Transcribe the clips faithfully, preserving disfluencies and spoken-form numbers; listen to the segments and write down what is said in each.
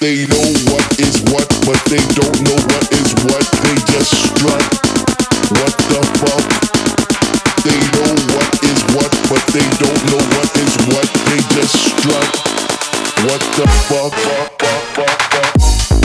They know what is what, but they don't know what is what. They just strut. What the fuck? They know what is what, but they don't know what is what. They just strut. What the fuck? fuck, fuck, fuck, fuck.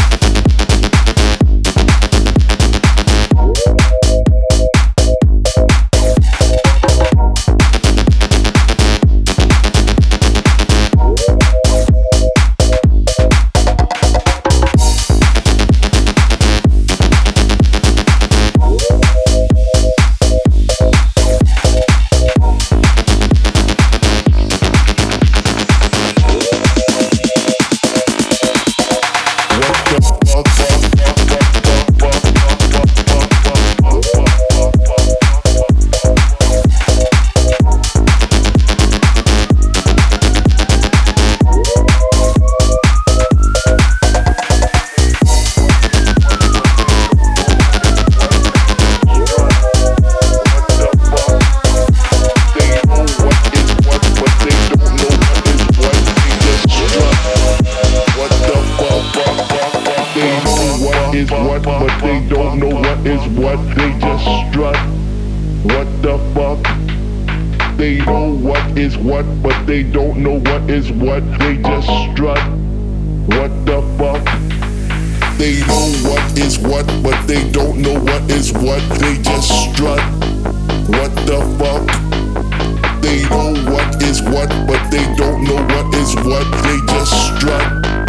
Is what, but they don't know what is what. They just strut. What the fuck? They know what is what, but they don't know what is what. They just strut. What the fuck? They know what is what, but they don't know what is what. They just strut. What the fuck? They know what is what, but they don't know what is what. They just strut.